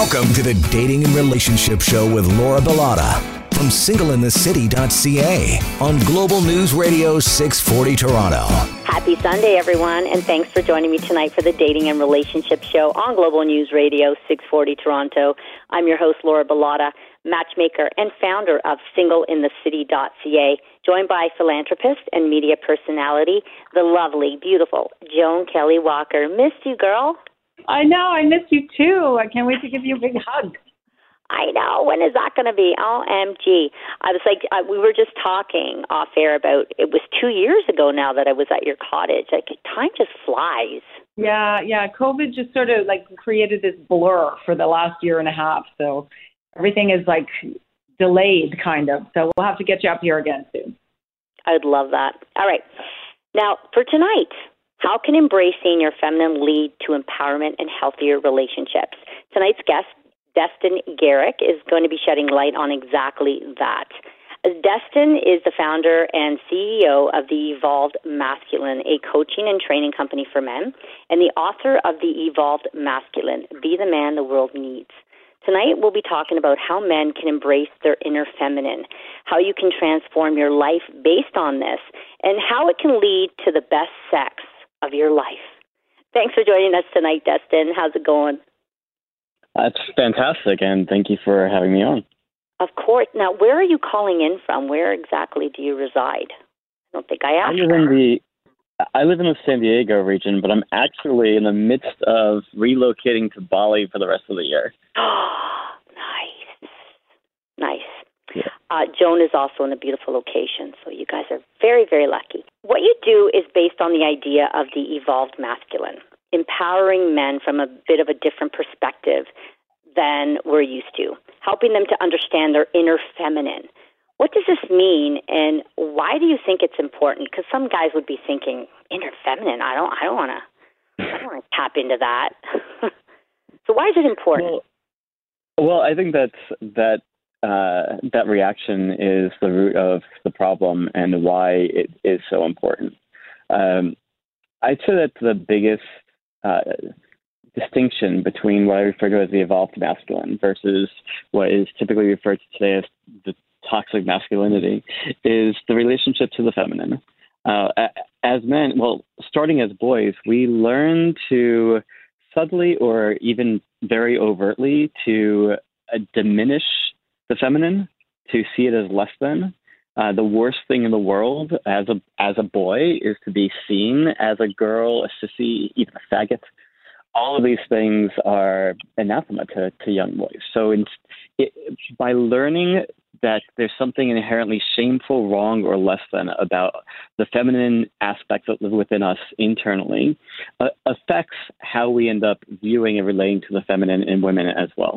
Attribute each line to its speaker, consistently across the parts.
Speaker 1: Welcome to the Dating and Relationship Show with Laura Bilotta from singleinthecity.ca on Global News Radio 640 Toronto.
Speaker 2: Happy Sunday, everyone, and thanks for joining me tonight for the Dating and Relationship Show on Global News Radio 640 Toronto. I'm your host, Laura Bilotta, matchmaker and founder of singleinthecity.ca, joined by philanthropist and media personality, the lovely, beautiful Joan Kelly Walker. Missed you, girl.
Speaker 3: I know. I miss you, too. I can't wait to give you a big hug.
Speaker 2: I know. When is that going to be? OMG. I was like, we were just talking off air about, it was 2 years ago now that I was at your cottage. Like, time just flies.
Speaker 3: Yeah. COVID just sort of like created this blur for the last year and a half. So everything is like delayed kind of. So we'll have to get you up here again soon.
Speaker 2: I'd love that. All right. Now, for tonight, how can embracing your feminine lead to empowerment and healthier relationships? Tonight's guest, Destin Gerek, is going to be shedding light on exactly that. Destin is the founder and CEO of The Evolved Masculine, a coaching and training company for men, and the author of The Evolved Masculine, Be the Man the World Needs. Tonight, we'll be talking about how men can embrace their inner feminine, how you can transform your life based on this, and how it can lead to the best sex of your life. Thanks for joining us tonight, Destin. How's it going?
Speaker 4: That's fantastic, and thank you for having me on.
Speaker 2: Of course. Now, where are you calling in from? Where exactly do you reside? I don't think I asked.
Speaker 4: I live in the San Diego region, but I'm actually in the midst of relocating to Bali for the rest of the year.
Speaker 2: Nice.
Speaker 4: Yeah.
Speaker 2: Joan is also in a beautiful location, so you guys are very, very lucky. What you do is based on the idea of the evolved masculine, empowering men from a bit of a different perspective than we're used to, helping them to understand their inner feminine. What does this mean, and why do you think it's important? Because some guys would be thinking, inner feminine, I don't want to tap into that. So why is it important?
Speaker 4: Well, I think that reaction is the root of the problem and why it is so important. I'd say that the biggest distinction between what I refer to as the evolved masculine versus what is typically referred to today as the toxic masculinity is the relationship to the feminine. As men, starting as boys, we learn to subtly or even very overtly to diminish the feminine, to see it as less than. The worst thing in the world as a boy is to be seen as a girl, a sissy, even a faggot. All of these things are anathema to young boys. So by learning that there's something inherently shameful, wrong, or less than about the feminine aspects that live within us internally, affects how we end up viewing and relating to the feminine in women as well.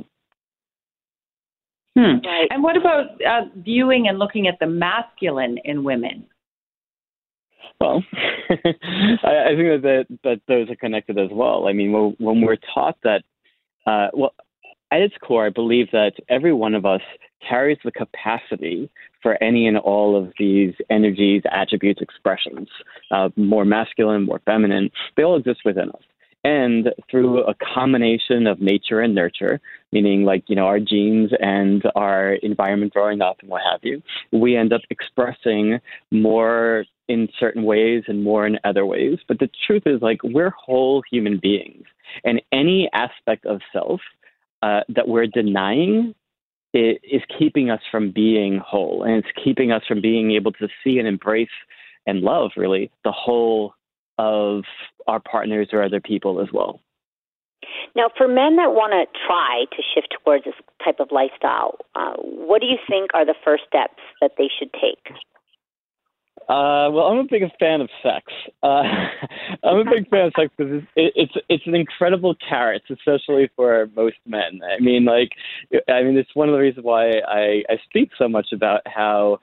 Speaker 3: Right. And what about viewing and looking at the masculine in women?
Speaker 4: Well, I think that those are connected as well. I mean, when we're taught that, at its core, I believe that every one of us carries the capacity for any and all of these energies, attributes, expressions, more masculine, more feminine. They all exist within us. And through a combination of nature and nurture, meaning our genes and our environment growing up and what have you, we end up expressing more in certain ways and more in other ways. But the truth is, we're whole human beings. And any aspect of self that we're denying is keeping us from being whole. And it's keeping us from being able to see and embrace and love, really, the whole of our partners or other people as well.
Speaker 2: Now, for men that want to try to shift towards this type of lifestyle, what do you think are the first steps that they should take?
Speaker 4: I'm a big fan of sex. I'm a big fan of sex because it's an incredible carrot, especially for most men. I mean, it's one of the reasons why I speak so much about how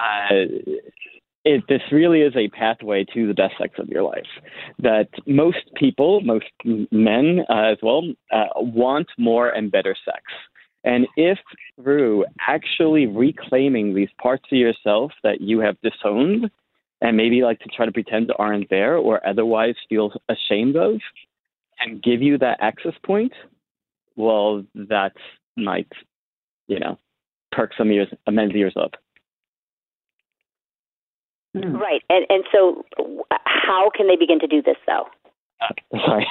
Speaker 4: this really is a pathway to the best sex of your life. That most people, most men as well, want more and better sex. And if through actually reclaiming these parts of yourself that you have disowned and maybe like to try to pretend aren't there or otherwise feel ashamed of, and give you that access point, well, that might, perk some men's ears up.
Speaker 2: Right. And so how can they begin to do this, though?
Speaker 4: Sorry.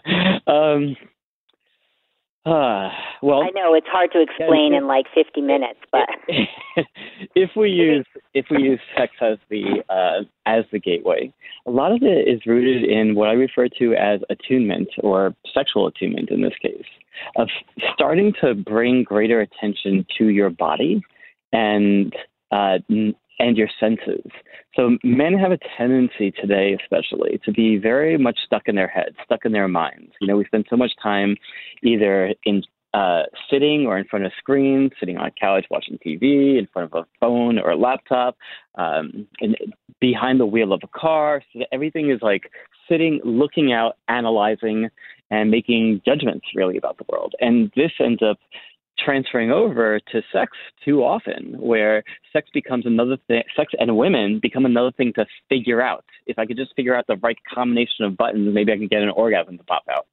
Speaker 4: Well,
Speaker 2: I know it's hard to explain in like 50 minutes, but
Speaker 4: if we use sex as the gateway, a lot of it is rooted in what I refer to as attunement, or sexual attunement in this case, of starting to bring greater attention to your body and your senses. So men have a tendency today, especially, to be very much stuck in their heads, stuck in their minds. We spend so much time either in sitting or in front of screens, sitting on a couch watching TV, in front of a phone or a laptop, and behind the wheel of a car. So everything is like sitting, looking out, analyzing, and making judgments really about the world. And this ends up transferring over to sex too often, where sex becomes another thing. Sex and women become another thing to figure out. If I could just figure out the right combination of buttons, maybe I can get an orgasm to pop out.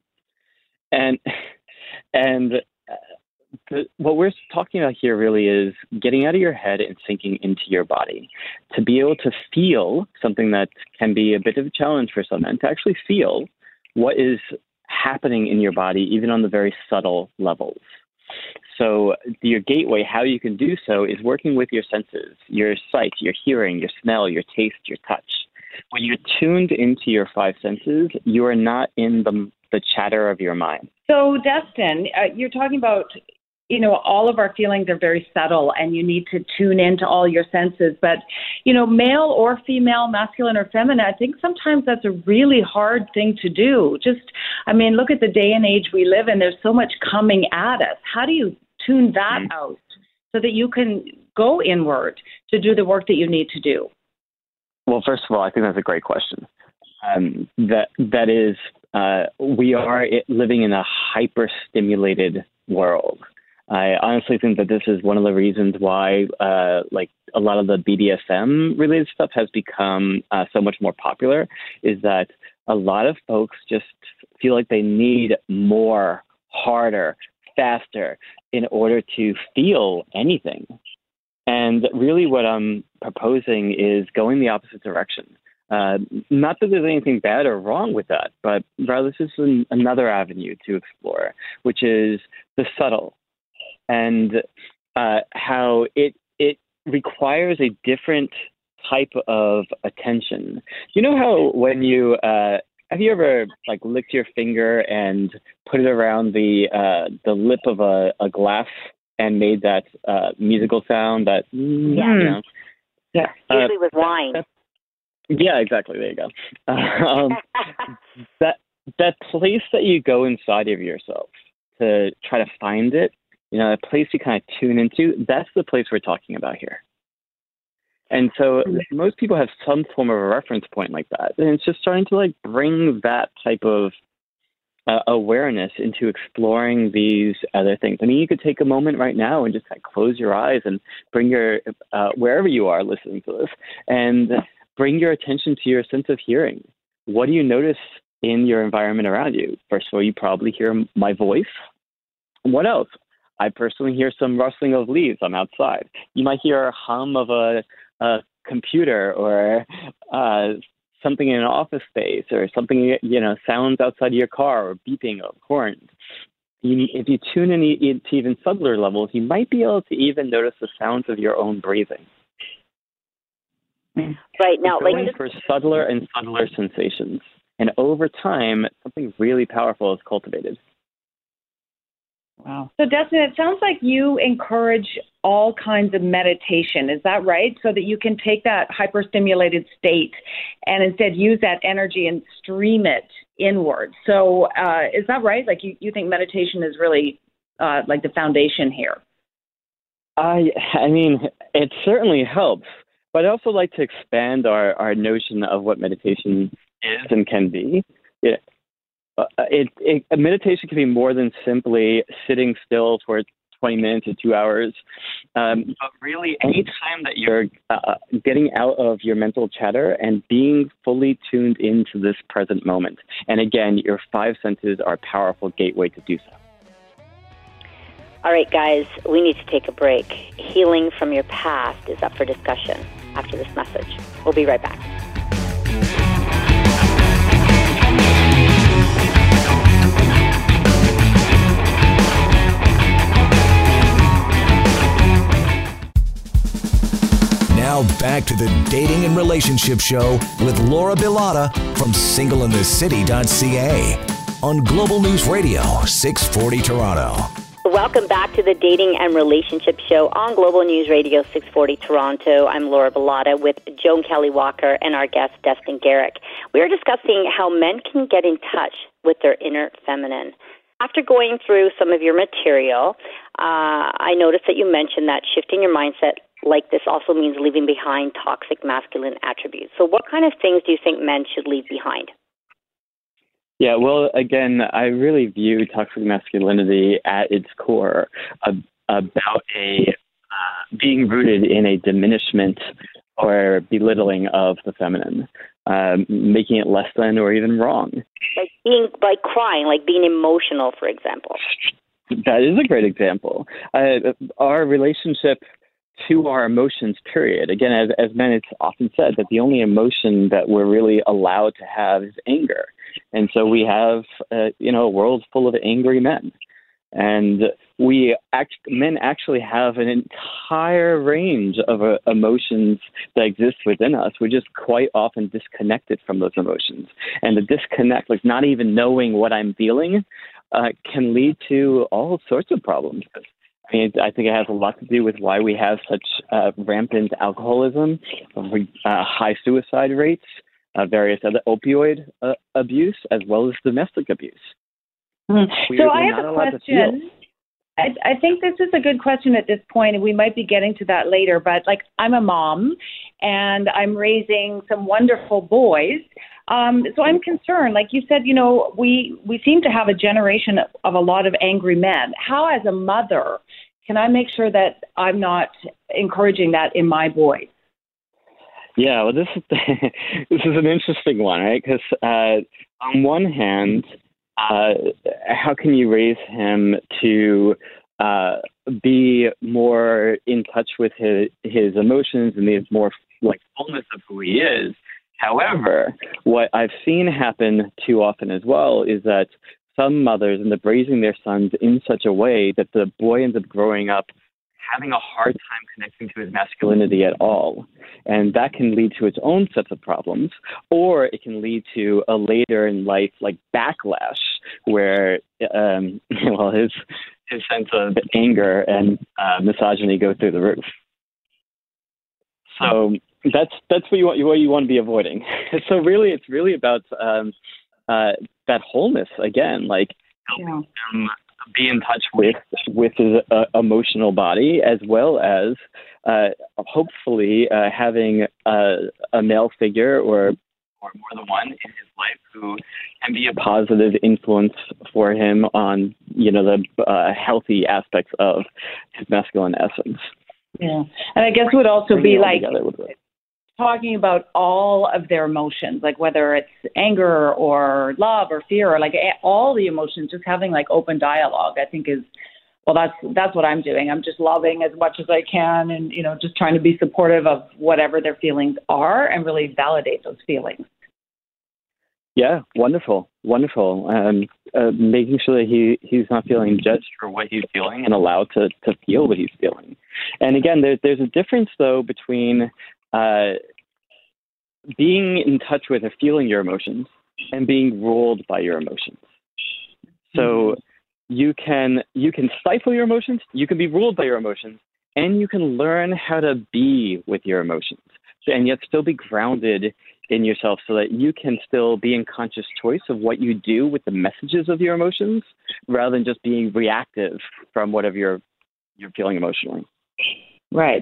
Speaker 4: What we're talking about here really is getting out of your head and sinking into your body, to be able to feel something that can be a bit of a challenge for some men, to actually feel what is happening in your body, even on the very subtle levels. So your gateway, how you can do so, is working with your senses, your sight, your hearing, your smell, your taste, your touch. When you're tuned into your five senses, you are not in the chatter of your mind.
Speaker 3: So, Destin, you're talking about, all of our feelings are very subtle, and you need to tune into all your senses. But, male or female, masculine or feminine, I think sometimes that's a really hard thing to do. Look at the day and age we live in. There's so much coming at us. How do you tune that out so that you can go inward to do the work that you need to do?
Speaker 4: Well, first of all, I think that's a great question. That is, we are living in a hyper-stimulated world. I honestly think that this is one of the reasons why, a lot of the BDSM-related stuff has become so much more popular, is that a lot of folks just feel like they need more, harder, faster in order to feel anything. And really what I'm proposing is going the opposite direction. Not that there's anything bad or wrong with that, but rather this is another avenue to explore, which is the subtle, and how it requires a different type of attention. You know how when you have you ever licked your finger and put it around the lip of a glass and made that musical sound? That
Speaker 2: yeah, usually with wine.
Speaker 4: Yeah, exactly. There you go. That place that you go inside of yourself to try to find it, a place you kind of tune into, that's the place we're talking about here. And so most people have some form of a reference point like that. And it's just starting to bring that type of awareness into exploring these other things. I mean, you could take a moment right now and just kind of close your eyes and bring your, wherever you are listening to this, and bring your attention to your sense of hearing. What do you notice in your environment around you? First of all, you probably hear my voice. What else? I personally hear some rustling of leaves. I'm outside. You might hear a hum of a computer, or something in an office space, or something, sounds outside of your car, or beeping of horns. If you tune in to even subtler levels, you might be able to even notice the sounds of your own breathing.
Speaker 2: Right now,
Speaker 4: going for subtler and subtler sensations, and over time, something really powerful is cultivated.
Speaker 3: Wow. So, Destin, it sounds like you encourage all kinds of meditation. Is that right? So that you can take that hyperstimulated state and instead use that energy and stream it inward. So, is that right? You think meditation is really the foundation here?
Speaker 4: I mean, it certainly helps. But I'd also like to expand our notion of what meditation is and can be. Meditation can be more than simply sitting still for 20 minutes or 2 hours. But really, any time that you're getting out of your mental chatter and being fully tuned into this present moment. And again, your five senses are a powerful gateway to do so.
Speaker 2: All right, guys, we need to take a break. Healing from your past is up for discussion after this message. We'll be right back.
Speaker 1: Now back to the Dating and Relationship Show with Laura Bilotta from singleinthecity.ca on Global News Radio 640 Toronto.
Speaker 2: Welcome back to the Dating and Relationship Show on Global News Radio 640 Toronto. I'm Laura Bilotta with Joan Kelly Walker and our guest, Destin Garrick. We are discussing how men can get in touch with their inner feminine. After going through some of your material, I noticed that you mentioned that shifting your mindset like this also means leaving behind toxic masculine attributes. So what kind of things do you think men should leave behind?
Speaker 4: Yeah, well, again, I really view toxic masculinity at its core about being rooted in a diminishment or belittling of the feminine, making it less than or even wrong.
Speaker 2: Like crying, like being emotional, for example.
Speaker 4: That is a great example. Our relationship to our emotions, period. Again, as men, it's often said that the only emotion that we're really allowed to have is anger. And so we have, a world full of angry men. And men actually have an entire range of emotions that exist within us. We're just quite often disconnected from those emotions. And the disconnect, like not even knowing what I'm feeling, can lead to all sorts of problems. I think it has a lot to do with why we have such rampant alcoholism, high suicide rates, various other opioid abuse, as well as domestic abuse.
Speaker 3: So I have a question. I think this is a good question at this point, and we might be getting to that later. But I'm a mom, and I'm raising some wonderful boys. So I'm concerned. Like you said, we seem to have a generation of a lot of angry men. How, as a mother, can I make sure that I'm not encouraging that in my boys?
Speaker 4: Yeah, well, this is an interesting one, right? Because on one hand, how can you raise him to be more in touch with his emotions and the more fullness of who he is? However, what I've seen happen too often as well is that some mothers end up raising their sons in such a way that the boy ends up growing up having a hard time connecting to his masculinity at all. And that can lead to its own sets of problems, or it can lead to a later in life backlash where his sense of anger and misogyny go through the roof. So that's what you want to be avoiding. So really, it's really about that wholeness again, helping him be in touch with his emotional body, as well as hopefully having a male figure or more than one in his life who can be a positive influence for him on the healthy aspects of his masculine essence.
Speaker 3: Yeah, and I guess it would also be talking about all of their emotions, whether it's anger or love or fear or all the emotions, just having open dialogue, I think that's what I'm doing. I'm just loving as much as I can and, just trying to be supportive of whatever their feelings are and really validate those feelings.
Speaker 4: Yeah, wonderful. Making sure that he's not feeling judged for what he's feeling and allowed to feel what he's feeling. And again, there's a difference, though, between being in touch with or feeling your emotions and being ruled by your emotions. So you can stifle your emotions, you can be ruled by your emotions, and you can learn how to be with your emotions and yet still be grounded in yourself so that you can still be in conscious choice of what you do with the messages of your emotions rather than just being reactive from whatever you're feeling emotionally.
Speaker 3: Right.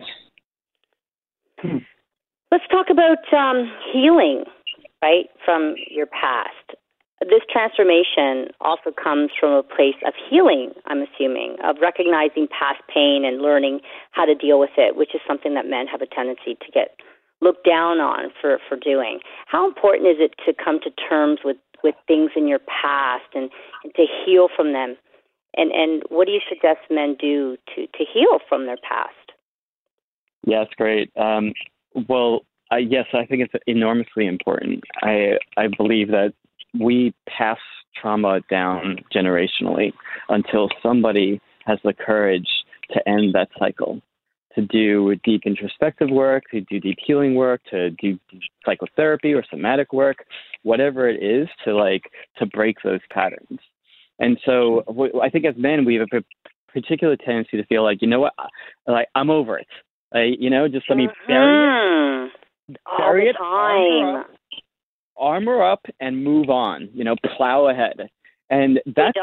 Speaker 2: Let's talk about healing, right, from your past. This transformation also comes from a place of healing, I'm assuming, of recognizing past pain and learning how to deal with it, which is something that men have a tendency to get looked down on for doing. How important is it to come to terms with things in your past and to heal from them And what do you suggest men do to heal from their past?
Speaker 4: Yeah, it's great. Yes, I think it's enormously important. I believe that we pass trauma down generationally until somebody has the courage to end that cycle, to do deep introspective work, to do deep healing work, to do psychotherapy or somatic work, whatever it is, to break those patterns. And so I think as men, we have a particular tendency to feel like, you know what, like I'm over it. Just let me bury it. Bury it, armor up and move on, plow ahead. And that's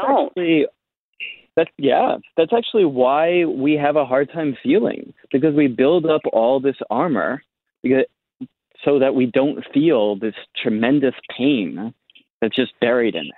Speaker 4: actually why we have a hard time feeling, because we build up all this armor so that we don't feel this tremendous pain that's just buried in there.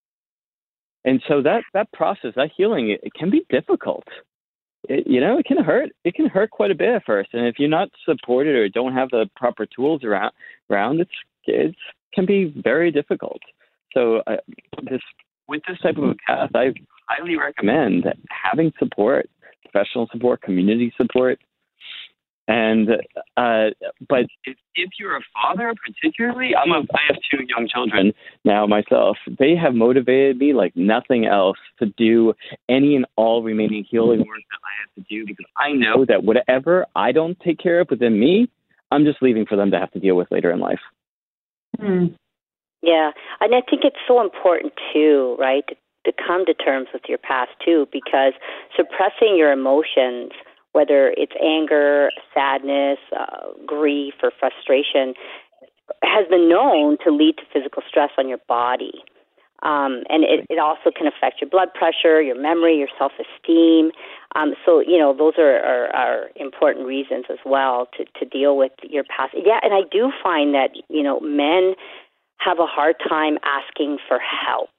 Speaker 4: And so that process, that healing, it can be difficult. It can hurt. It can hurt quite a bit at first. And if you're not supported or don't have the proper tools around, it can be very difficult. So with this type of a path, I highly recommend having support, professional support, community support. And but if you're a father, particularly, I have 2 young children now myself. They have motivated me like nothing else to do any and all remaining healing work that I have to do, because I know that whatever I don't take care of within me, I'm just leaving for them to have to deal with later in life.
Speaker 2: Mm. Yeah, and I think it's so important too, right, to come to terms with your past too, because suppressing your emotions, whether it's anger, sadness, grief, or frustration, has been known to lead to physical stress on your body. And it also can affect your blood pressure, your memory, your self-esteem. So, those are important reasons as well to deal with your past. Yeah, and I do find that, men have a hard time asking for help.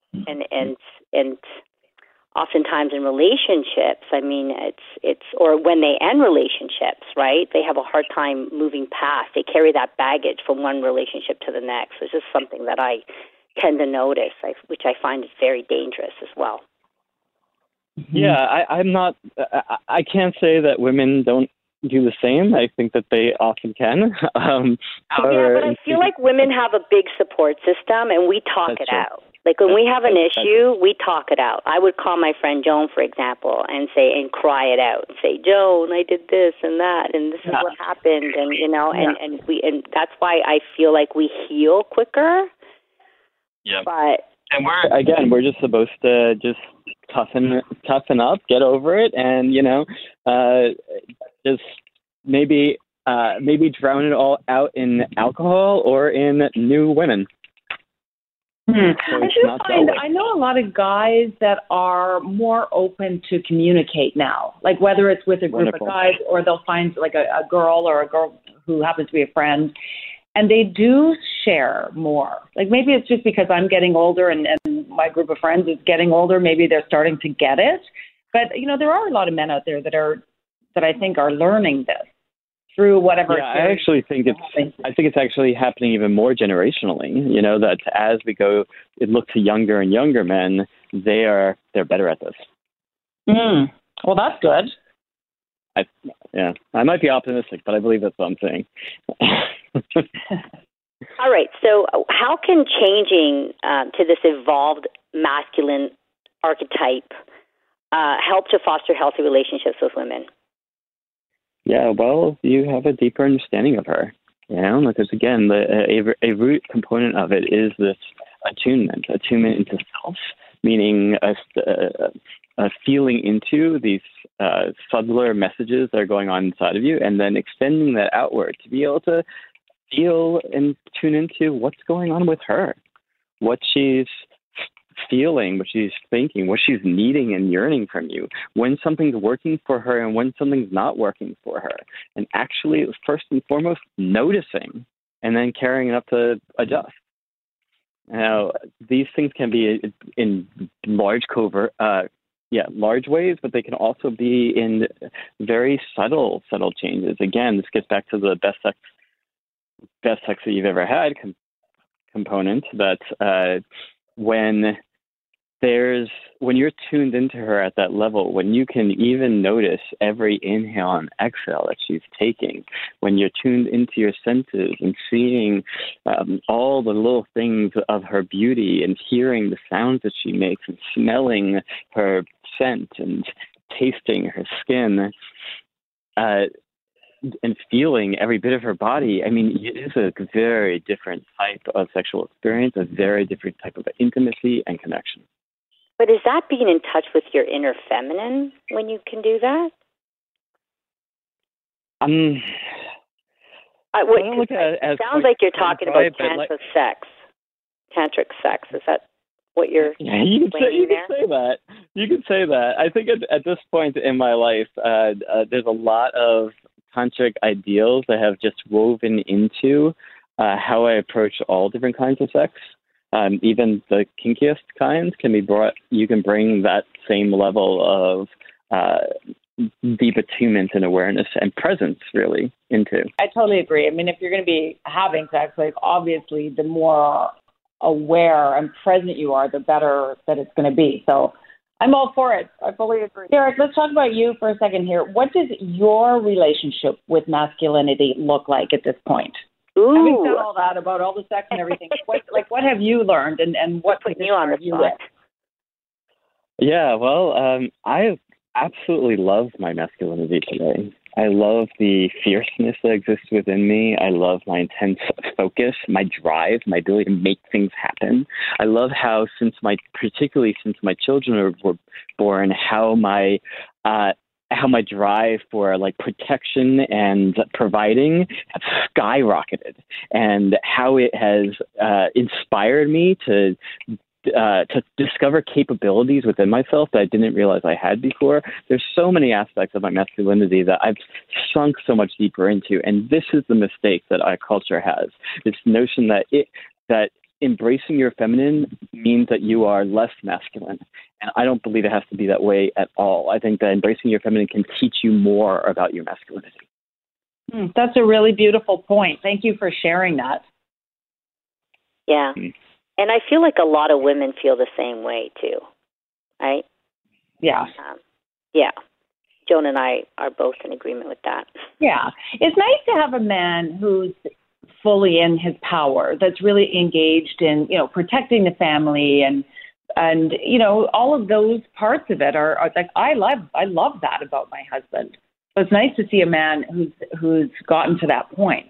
Speaker 2: And oftentimes in relationships, or when they end relationships, right, they have a hard time moving past. They carry that baggage from one relationship to the next. It's just something that I tend to notice, which I find is very dangerous as well.
Speaker 4: Yeah, I'm not, I can't say that women don't do the same. I think that they often can.
Speaker 2: However, but I feel like women have a big support system, and we talk it out. Like when we have an issue, we talk it out. I would call my friend Joan, for example, and cry it out and say, Joan, I did this and that, and this is what happened, and and that's why I feel like we heal quicker.
Speaker 4: Yeah.
Speaker 2: But
Speaker 4: we're just supposed to just toughen up, get over it, and just maybe drown it all out in alcohol or in new women.
Speaker 3: So I know a lot of guys that are more open to communicate now, like whether it's with a group of guys or they'll find like a girl or a girl who happens to be a friend, and they do share more. Like maybe it's just because I'm getting older and my group of friends is getting older. Maybe they're starting to get it. But, there are a lot of men out there that I think are learning this through whatever.
Speaker 4: Yeah, I actually think it's actually happening even more generationally. That as we go, look to younger and younger men, they're better at this.
Speaker 3: Well, that's good.
Speaker 4: I might be optimistic, but I believe that's what I'm saying.
Speaker 2: All right. So, how can changing to this evolved masculine archetype help to foster healthy relationships with women?
Speaker 4: Yeah, well, you have a deeper understanding of her, because again, a root component of it is this attunement into self, meaning a feeling into these subtler messages that are going on inside of you, and then extending that outward to be able to feel and tune into what's going on with her, what she's feeling, what she's thinking, what she's needing and yearning from you, when something's working for her and when something's not working for her. And actually, first and foremost, noticing and then carrying it up to adjust. Now, these things can be in large ways, but they can also be in very subtle changes. Again, this gets back to the best sex that you've ever had component, that when when you're tuned into her at that level, when you can even notice every inhale and exhale that she's taking, when you're tuned into your senses and seeing all the little things of her beauty and hearing the sounds that she makes and smelling her scent and tasting her skin, and feeling every bit of her body, I mean, it is a very different type of sexual experience, a very different type of intimacy and connection.
Speaker 2: But is that being in touch with your inner feminine when you can do that?
Speaker 4: It
Speaker 2: sounds like you're talking about tantric sex. Is that what you're
Speaker 4: you can say that. You can say that. I think at this point in my life, there's a lot of tantric ideals that have just woven into how I approach all different kinds of sex. Even the kinkiest kinds can be brought. You can bring that same level of deep attunement and awareness and presence really into.
Speaker 3: I totally agree. I mean, if you're going to be having sex, like obviously the more aware and present you are, the better that it's going to be. So I'm all for it. I fully agree. Derek, let's talk about you for a second here. What does your relationship with masculinity look like at this point?
Speaker 2: Ooh.
Speaker 3: Having said all that about all the sex and everything, what have you learned and what
Speaker 2: putting you on the spot?
Speaker 4: Yeah, well, I absolutely love my masculinity today. I love the fierceness that exists within me. I love my intense focus, my drive, my ability to make things happen. I love how, particularly since my children were born, how my drive for like protection and providing have skyrocketed, and how it has inspired me to discover capabilities within myself that I didn't realize I had before. There's so many aspects of my masculinity that I've sunk so much deeper into, and this is the mistake that our culture has. This notion that embracing your feminine means that you are less masculine. And I don't believe it has to be that way at all. I think that embracing your feminine can teach you more about your masculinity.
Speaker 3: That's a really beautiful point. Thank you for sharing that.
Speaker 2: Yeah. And I feel like a lot of women feel the same way too, right?
Speaker 3: Yeah.
Speaker 2: Yeah. Joan and I are both in agreement with that.
Speaker 3: Yeah. It's nice to have a man who's fully in his power, that's really engaged in, protecting the family and all of those parts of it are like, I love that about my husband. So it's nice to see a man who's gotten to that point.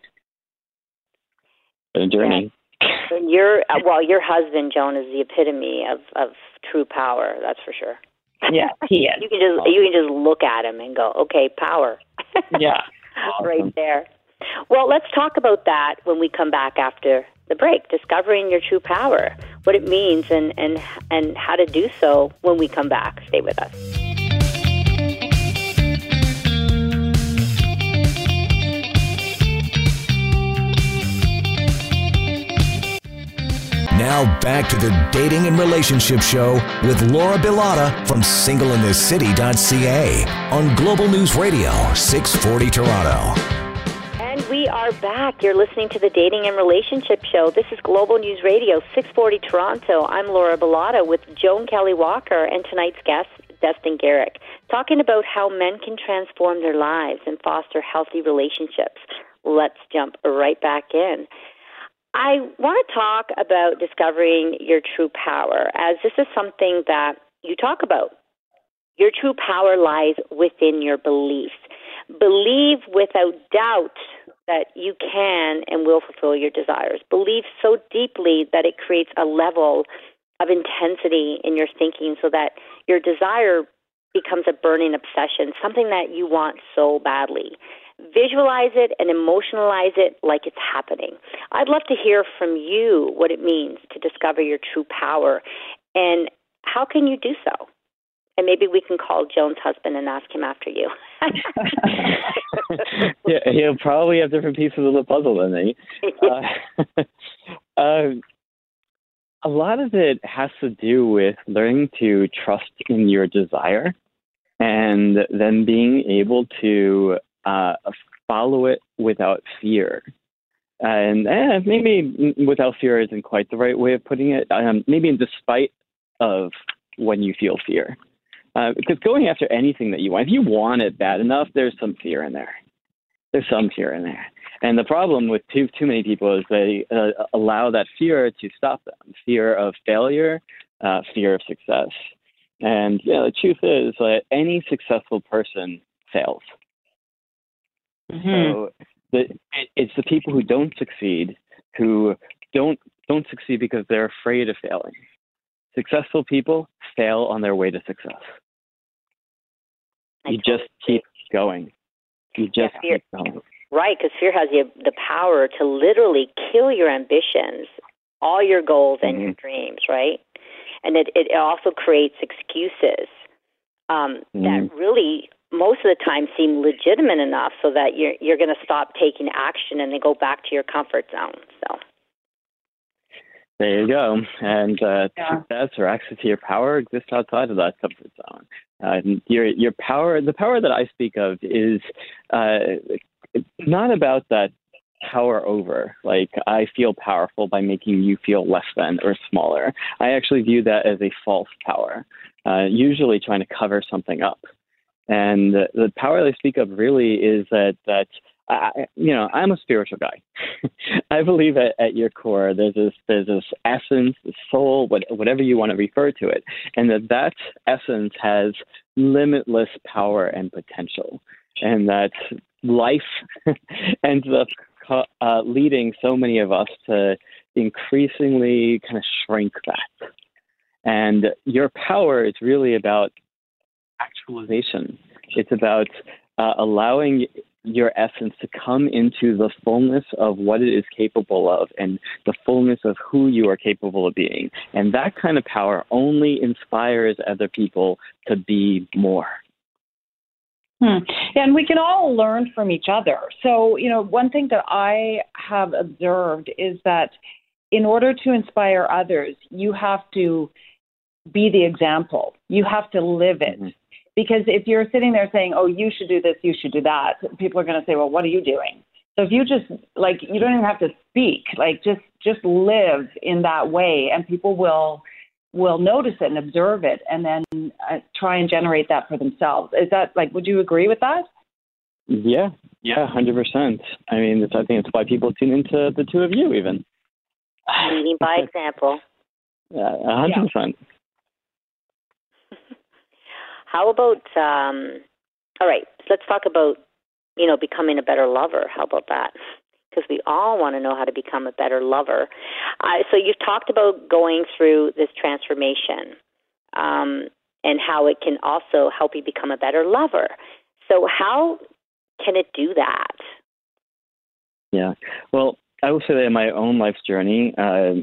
Speaker 4: A journey.
Speaker 2: And your husband, Joan, is the epitome of true power. That's for sure.
Speaker 3: Yeah, he is.
Speaker 2: You can just look at him and go, okay, power.
Speaker 3: Yeah,
Speaker 2: right there. Well, let's talk about that when we come back after the break. Discovering your true power, what it means, and how to do so when we come back. Stay with us.
Speaker 1: Now back to the Dating and Relationship Show with Laura Bilotta from singleinthecity.ca on Global News Radio 640 Toronto.
Speaker 2: And we are back. You're listening to the Dating and Relationship Show. This is Global News Radio 640 Toronto. I'm Laura Bilotta with Joan Kelly Walker and tonight's guest, Destin Garrick, talking about how men can transform their lives and foster healthy relationships. Let's jump right back in. I want to talk about discovering your true power, as this is something that you talk about. Your true power lies within your beliefs. Believe without doubt that you can and will fulfill your desires. Believe so deeply that it creates a level of intensity in your thinking so that your desire becomes a burning obsession, something that you want so badly. Visualize it and emotionalize it like it's happening. I'd love to hear from you what it means to discover your true power and how can you do so? And maybe we can call Joan's husband and ask him after you.
Speaker 4: Yeah, he'll probably have different pieces of the puzzle than me. A lot of it has to do with learning to trust in your desire and then being able to follow it without fear. And maybe without fear isn't quite the right way of putting it. Maybe in despite of when you feel fear. Because going after anything that you want, if you want it bad enough, there's some fear in there. There's some fear in there. And the problem with too many people is they allow that fear to stop them. Fear of failure, fear of success. And the truth is that any successful person fails.
Speaker 3: Mm-hmm.
Speaker 4: So it's the people who don't succeed who don't succeed because they're afraid of failing. Successful people fail on their way to success. You just keep going. You just keep going.
Speaker 2: Right, because fear has the power to literally kill your ambitions, all your goals and your dreams, right? And it also creates excuses that really most of the time seem legitimate enough so that you're going to stop taking action and then go back to your comfort zone. So
Speaker 4: there you go. And success or access to your power exists outside of that comfort zone. Your power, the power that I speak of, is not about that power over, like I feel powerful by making you feel less than or smaller. I actually view that as a false power, usually trying to cover something up. And the power that I speak of really is that I'm a spiritual guy. I believe at your core there's this essence, this soul, whatever you want to refer to it, and that essence has limitless power and potential, and that life ends up leading so many of us to increasingly kind of shrink that. And your power is really about actualization. It's about allowing your essence to come into the fullness of what it is capable of and the fullness of who you are capable of being. And that kind of power only inspires other people to be more.
Speaker 3: And we can all learn from each other. So, one thing that I have observed is that in order to inspire others, you have to be the example. You have to live it. Mm-hmm. Because if you're sitting there saying, oh, you should do this, you should do that, people are going to say, well, what are you doing? So if you just, you don't even have to speak, just live in that way, and people will notice it and observe it and then try and generate that for themselves. Is that, would you agree with that?
Speaker 4: Yeah, 100%. I mean, I think it's why people tune into the two of you even.
Speaker 2: Leading by example.
Speaker 4: 100%. Yeah.
Speaker 2: How about, all right, let's talk about, becoming a better lover. How about that? Because we all want to know how to become a better lover. So you've talked about going through this transformation and how it can also help you become a better lover. So how can it do that?
Speaker 4: Yeah, well, I will say that in my own life's journey,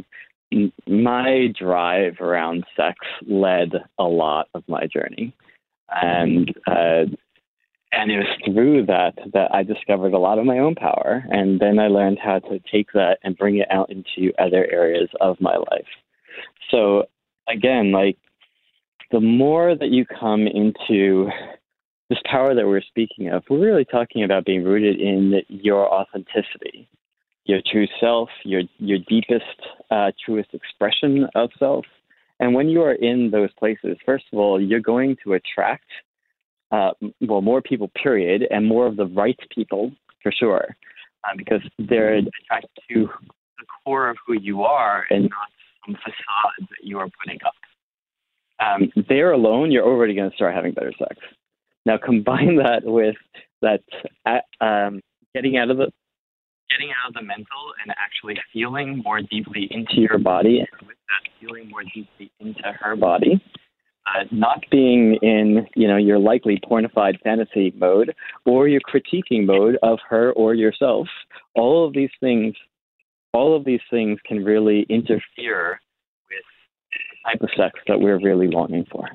Speaker 4: my drive around sex led a lot of my journey. And it was through that I discovered a lot of my own power. And then I learned how to take that and bring it out into other areas of my life. So again, the more that you come into this power that we're speaking of, we're really talking about being rooted in your authenticity, your true self, your deepest, truest expression of self. And when you are in those places, first of all, you're going to attract, more people, period, and more of the right people, for sure, because they're attracted to the core of who you are and not some facade that you are putting up. There alone, you're already going to start having better sex. Now, combine that with that getting out of the mental and actually feeling more deeply into your body, and with that feeling more deeply into her body, not being in, your likely pornified fantasy mode or your critiquing mode of her or yourself. All of these things can really interfere with the type of sex that we're really longing for.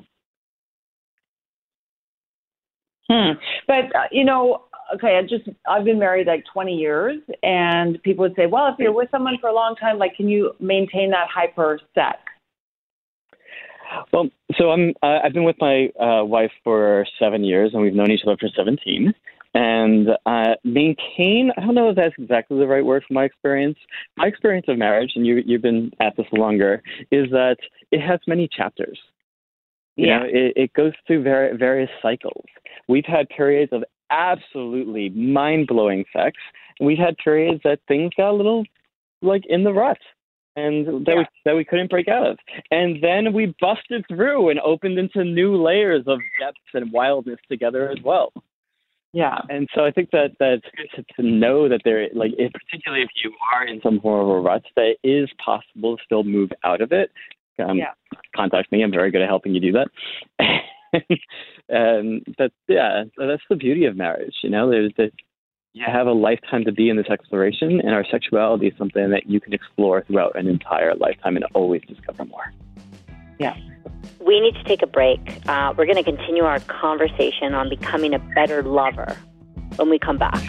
Speaker 3: But, okay, I've been married 20 years, and people would say, well, if you're with someone for a long time, can you maintain that hyper sex?
Speaker 4: Well, so I've been with my wife for 7 years, and we've known each other for 17. And maintain, I don't know if that's exactly the right word for my experience. My experience of marriage, and you've been at this longer, is that it has many chapters. It goes through various cycles. We've had periods of absolutely mind-blowing sex, and we've had periods that things got a little like in the rut, and that we couldn't break out of. And then we busted through and opened into new layers of depth and wildness together as well.
Speaker 3: Yeah.
Speaker 4: And so I think that's good to know that there, like, particularly if you are in some form of a rut, that it is possible to still move out of it. Contact me. I'm very good at helping you do that. And that's the beauty of marriage. You have a lifetime to be in this exploration, and our sexuality is something that you can explore throughout an entire lifetime and always discover more.
Speaker 3: Yeah.
Speaker 2: We need to take a break. We're going to continue our conversation on becoming a better lover when we come back.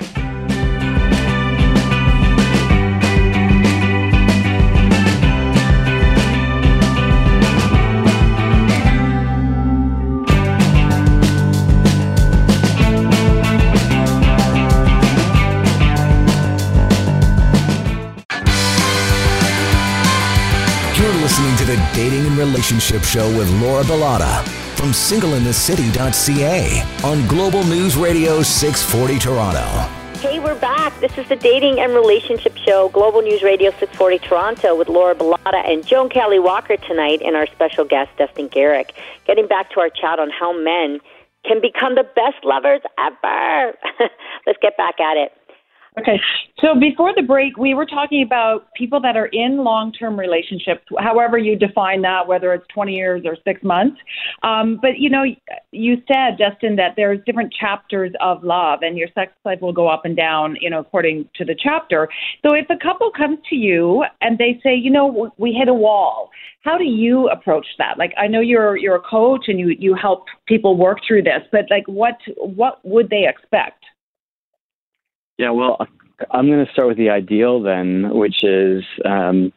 Speaker 1: Listening to the Dating and Relationship Show with Laura Bilotta from singleinthecity.ca on Global News Radio 640 Toronto.
Speaker 2: Hey, we're back. This is the Dating and Relationship Show, Global News Radio 640 Toronto, with Laura Bilotta and Joan Kelly Walker tonight, and our special guest, Dustin Garrick. Getting back to our chat on how men can become the best lovers ever. Let's get back at it.
Speaker 3: Okay. So before the break, we were talking about people that are in long-term relationships, however you define that, whether it's 20 years or 6 months. But, you said, Dustin, that there's different chapters of love, and your sex life will go up and down, according to the chapter. So if a couple comes to you and they say, we hit a wall, how do you approach that? Like, I know you're a coach and you help people work through this, but like, what would they expect?
Speaker 4: Yeah, well, I'm going to start with the ideal then, which is come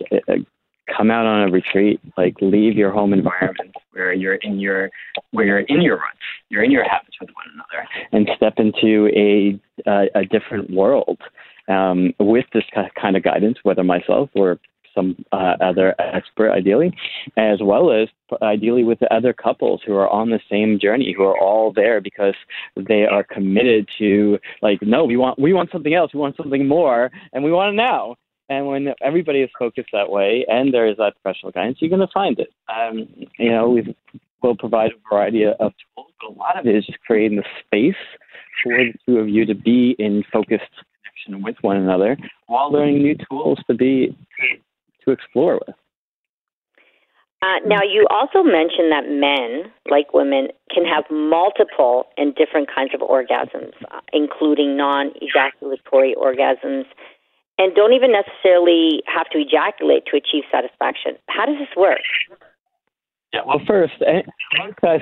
Speaker 4: out on a retreat, like leave your home environment where you're in your ruts, you're in your habits with one another, and step into a different world with this kind of guidance, whether myself or some other expert, ideally, as well as ideally with the other couples who are on the same journey, who are all there because they are committed to, like, no, we want something else, we want something more, and we want it now. And when everybody is focused that way, and there is that professional guidance, you're going to find it. We'll provide a variety of tools, but a lot of it is just creating the space for the two of you to be in focused connection with one another while learning new tools to explore with.
Speaker 2: Now, you also mentioned that men, like women, can have multiple and different kinds of orgasms, including non-ejaculatory orgasms, and don't even necessarily have to ejaculate to achieve satisfaction. How does this work?
Speaker 4: Yeah, well, first, most guys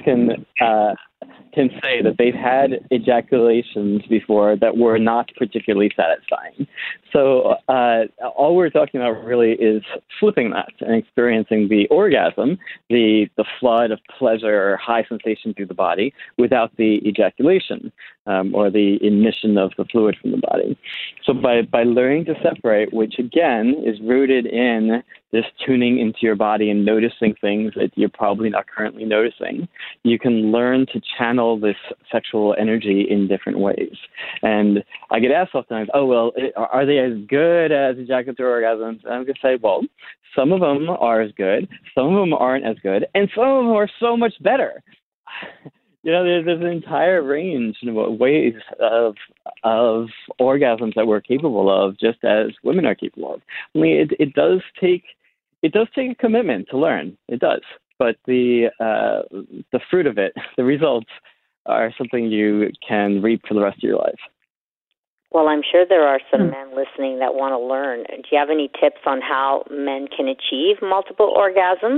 Speaker 4: can say that they've had ejaculations before that were not particularly satisfying. So all we're talking about really is flipping that and experiencing the orgasm, the flood of pleasure or high sensation through the body without the ejaculation or the emission of the fluid from the body. So by learning to separate, which again is rooted in this tuning into your body and noticing things that you're probably not currently noticing, you can learn to channel this sexual energy in different ways. And I get asked sometimes, are they as good as ejaculatory orgasms? And I'm going to say, well, some of them are as good, some of them aren't as good, and some of them are so much better. There's an entire range of ways of orgasms that we're capable of, just as women are capable of. I mean, it does take a commitment to learn. It does, but the fruit of it, the results, are something you can reap for the rest of your life.
Speaker 2: Well, I'm sure there are some men listening that want to learn. Do you have any tips on how men can achieve multiple orgasms?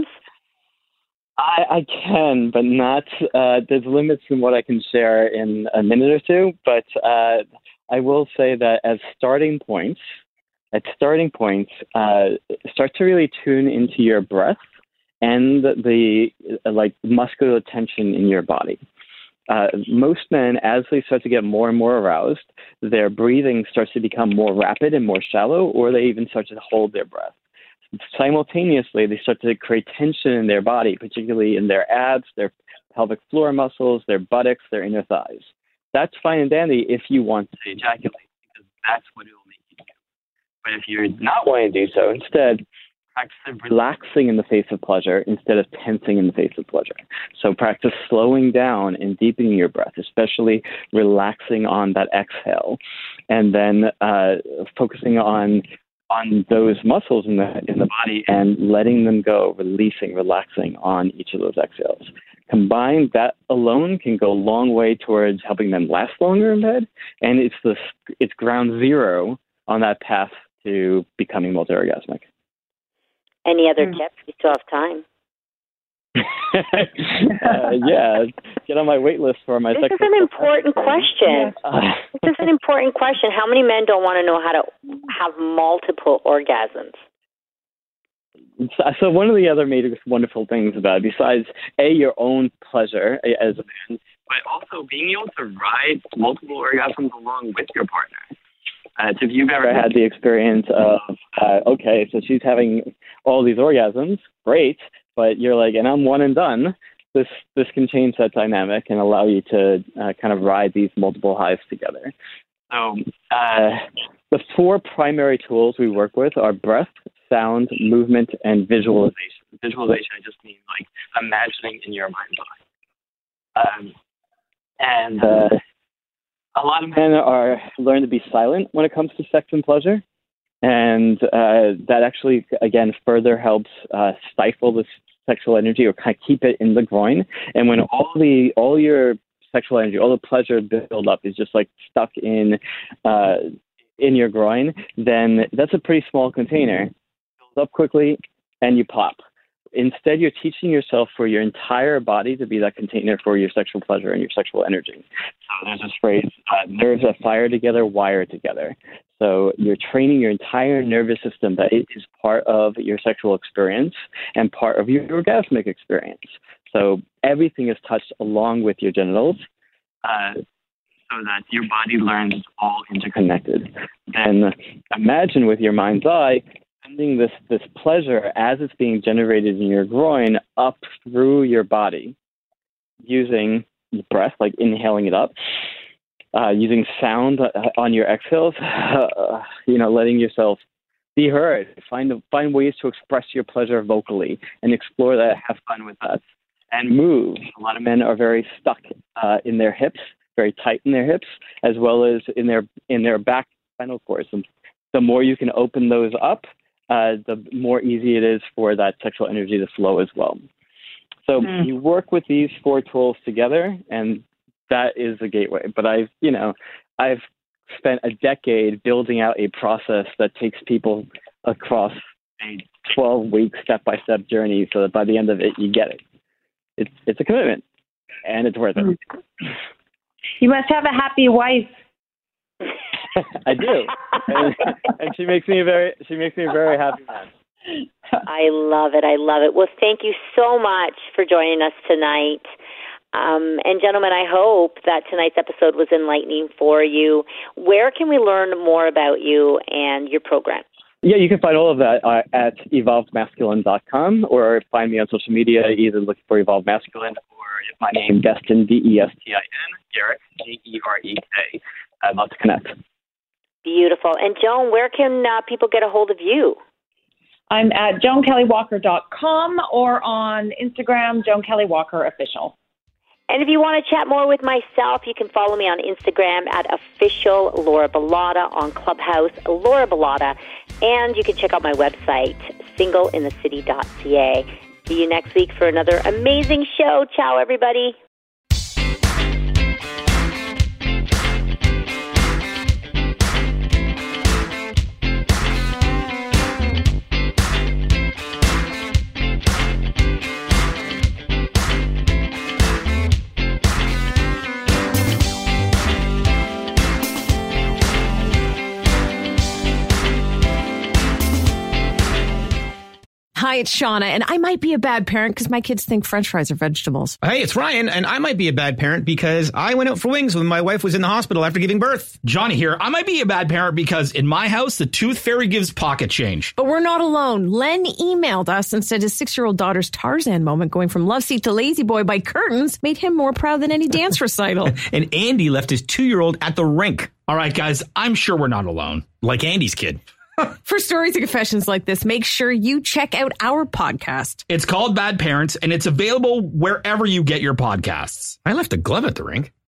Speaker 4: I can, but not. There's limits in what I can share in a minute or two. But I will say that as starting points, start to really tune into your breath and the muscular tension in your body. Most men, as they start to get more and more aroused, their breathing starts to become more rapid and more shallow, or they even start to hold their breath. simultaneously, they start to create tension in their body, particularly in their abs, their pelvic floor muscles, their buttocks, their inner thighs. That's fine and dandy if you want to ejaculate, because that's what it will make you do. But if you're not wanting to do so, instead, practice relaxing in the face of pleasure instead of tensing in the face of pleasure. So practice slowing down and deepening your breath, especially relaxing on that exhale, and then focusing on those muscles in the body and letting them go, releasing, relaxing on each of those exhales. Combined, that alone can go a long way towards helping them last longer in bed, and it's ground zero on that path to becoming multi-orgasmic.
Speaker 2: Any other tips? You still have time.
Speaker 4: Yeah, get on my wait list for my
Speaker 2: This is an important question. This is an important question. How many men don't want to know how to have multiple orgasms?
Speaker 4: So one of the other major wonderful things about it, besides your own pleasure as a man, but also being able to ride multiple orgasms along with your partner. So if you've ever had the experience of, okay, so she's having all these orgasms, great, but you're like, and I'm one and done, this can change that dynamic and allow you to kind of ride these multiple highs together. So the 4 primary tools we work with are breath, sound, movement, and visualization. Visualization, I just mean like imagining in your mind's eye. A lot of men learn to be silent when it comes to sex and pleasure, and that actually, again, further helps stifle the sexual energy or kind of keep it in the groin. And when all your sexual energy, all the pleasure build up is just like stuck in your groin, then that's a pretty small container. It builds up quickly, and you pop. Instead, you're teaching yourself for your entire body to be that container for your sexual pleasure and your sexual energy. So there's this phrase, nerves that fire together, wire together. So you're training your entire nervous system that it is part of your sexual experience and part of your orgasmic experience. So everything is touched along with your genitals so that your body learns it's all interconnected. Then imagine with your mind's eye, sending this pleasure as it's being generated in your groin up through your body, using breath, like inhaling it up, using sound on your exhales, letting yourself be heard. Find ways to express your pleasure vocally and explore that. Have fun with that, and move. A lot of men are very stuck in their hips, very tight in their hips, as well as in their back spinal cords. And the more you can open those up, the more easy it is for that sexual energy to flow as well. So you work with these 4 tools together, and that is the gateway. But I've spent a decade building out a process that takes people across a 12-week step-by-step journey so that by the end of it, you get it. It's a commitment, and it's worth it.
Speaker 3: You must have a happy wife.
Speaker 4: I do, and she makes me a very happy man.
Speaker 2: I love it. Well, thank you so much for joining us tonight. And gentlemen, I hope that tonight's episode was enlightening for you. Where can we learn more about you and your program?
Speaker 4: Yeah, you can find all of that at evolvedmasculine.com, or find me on social media, either looking for Evolved Masculine or my name, Destin, Destin, Gerek, Gerek. I'd love to connect.
Speaker 2: Beautiful. And Joan, where can people get a hold of you?
Speaker 3: I'm at JoanKellyWalker.com or on Instagram, Joan Kelly Walker Official.
Speaker 2: And if you want to chat more with myself, you can follow me on Instagram at official Laura Bilotta, on Clubhouse, Laura Bilotta, and you can check out my website, singleinthecity.ca. See you next week for another amazing show. Ciao, everybody.
Speaker 5: Hi, it's Shauna, and I might be a bad parent because my kids think French fries are vegetables.
Speaker 6: Hey, it's Ryan, and I might be a bad parent because I went out for wings when my wife was in the hospital after giving birth.
Speaker 7: Johnny here. I might be a bad parent because in my house, the tooth fairy gives pocket change.
Speaker 5: But we're not alone. Len emailed us and said his 6-year-old daughter's Tarzan moment going from love seat to lazy boy by curtains made him more proud than any dance recital.
Speaker 6: And Andy left his 2-year-old at the rink.
Speaker 7: All right, guys, I'm sure we're not alone. Like Andy's kid.
Speaker 5: For stories and confessions like this, make sure you check out our podcast.
Speaker 7: It's called Bad Parents, and it's available wherever you get your podcasts.
Speaker 6: I left a glove at the rink.